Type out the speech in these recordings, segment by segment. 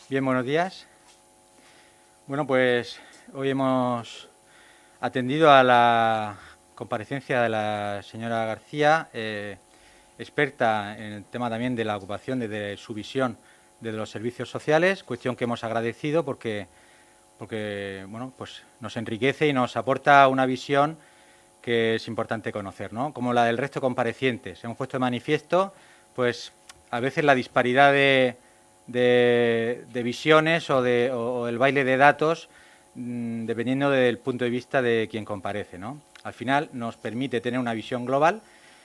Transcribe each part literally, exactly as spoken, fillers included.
Bien, buenos días. Bueno, pues hoy hemos atendido a la comparecencia de la señora García, eh, experta en el tema también de la ocupación desde su visión desde los servicios sociales, cuestión que hemos agradecido porque, porque bueno, pues nos enriquece y nos aporta una visión que es importante conocer, ¿no? Como la del resto de comparecientes. Hemos puesto de manifiesto, pues, a veces la disparidad de, de, de visiones o, de, o, o el baile de datos, mmm, dependiendo del punto de vista de quien comparece, ¿no? Al final nos permite tener una visión global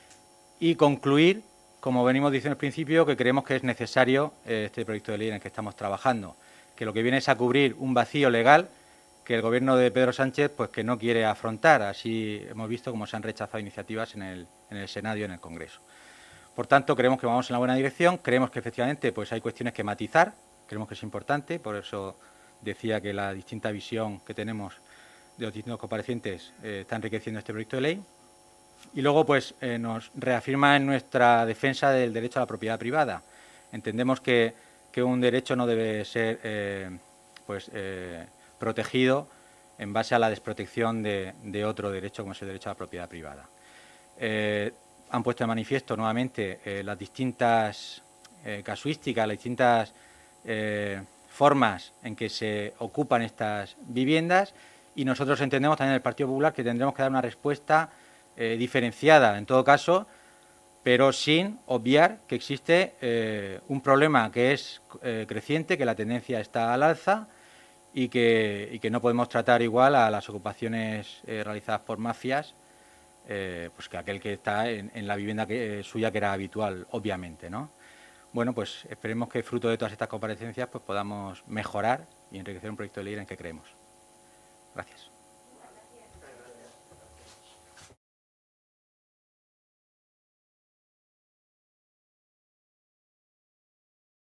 y concluir, como venimos diciendo al principio, que creemos que es necesario eh, este proyecto de ley en el que estamos trabajando, que lo que viene es a cubrir un vacío legal que el Gobierno de Pedro Sánchez pues que no quiere afrontar. Así hemos visto cómo se han rechazado iniciativas en el, en el Senado y en el Congreso. Por tanto, creemos que vamos en la buena dirección, creemos que efectivamente pues hay cuestiones que matizar, creemos que es importante, por eso decía que la distinta visión que tenemos de los distintos comparecientes eh, está enriqueciendo este proyecto de ley. Y luego pues eh, nos reafirma en nuestra defensa del derecho a la propiedad privada. Entendemos que, que un derecho no debe ser eh, pues eh, protegido en base a la desprotección de, de otro derecho, como es el derecho a la propiedad privada. Eh, han puesto de manifiesto nuevamente eh, las distintas eh, casuísticas, las distintas eh, formas en que se ocupan estas viviendas y nosotros entendemos también en el Partido Popular que tendremos que dar una respuesta eh, diferenciada, en todo caso, pero sin obviar que existe eh, un problema que es eh, creciente, que la tendencia está al alza y que, y que no podemos tratar igual a las ocupaciones eh, realizadas por mafias eh, pues que aquel que está en, en la vivienda que, eh, suya que era habitual, obviamente, ¿no? Bueno, pues esperemos que fruto de todas estas comparecencias pues podamos mejorar y enriquecer un proyecto de ley en el que creemos. Gracias.